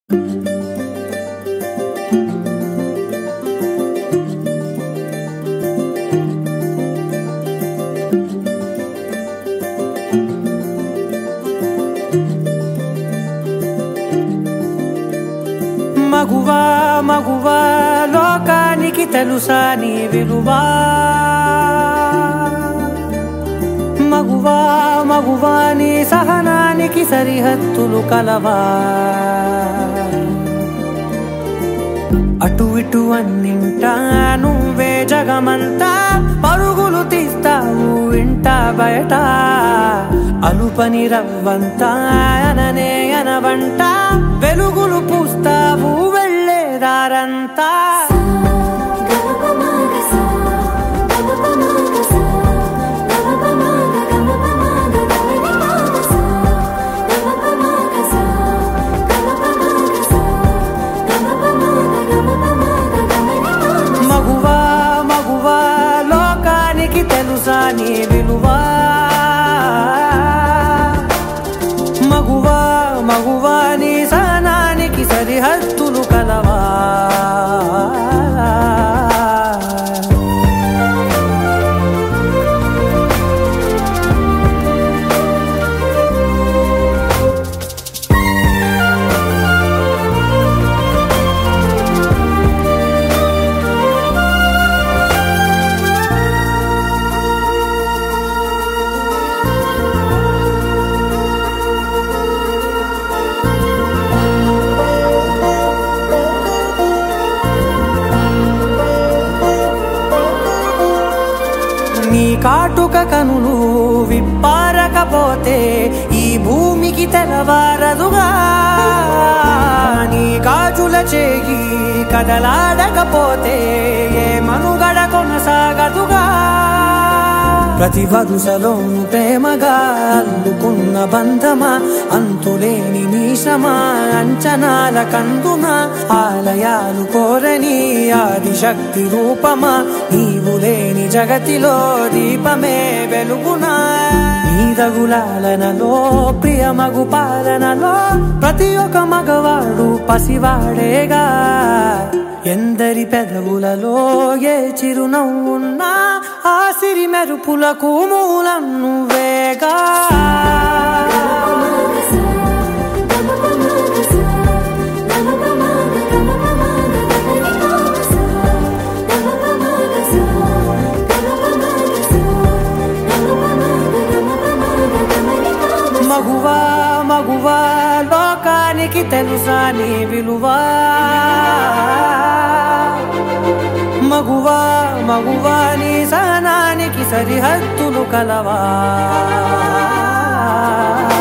మగువా మగువా లోకానికి తెలుసా నీ విలువా మగువా మగువా నీ సహనానికి సరిహద్దులు కలవా అటు ఇటు అన్నింటా నువ్వే జగమంతా పరుగులు తీస్తావు ఇంట బయట అలుపని రవ్వంతా అననే అనవంట వెలుగులు పూస్తావు వెళ్ళేదారంతా మగువా మగువా లోకానికి తెలుసా నీ విలువా మగువా మగువా నీ సహనానికి సరిహద్దులు కలవా నీ కాటుక కనులు విప్పారకపోతే ఈ భూమికి తెలవారదుగా నీ గాజుల చేయి కదలాడకపోతే ఏ మనుగడ కొనసాగదుగా ప్రతి వరుసలోను ప్రేమగా అల్లుకున్న బంధమా అంతులేని నీ శ్రమ అంచనాల కందున ఆలయాలు కోరని ఆదిశక్తి రూపమా నీవు లేని జగతిలో దీపమే వెలుగునా నీ రగులాలనలో ప్రియమగు పాలనలో ప్రతి ఒక్క మగవాడు పసివాడేగా ఎందరి పెదవులలో ఏ చిరునవ్వున్నా ఆ సిరి మెరుపులకు మూలం నువ్వేగా మగువా మగువా లోకానికి తెలుసా నీ విలువా మగువా మగువా నీ సహనానికి సరిహద్దులు కలవా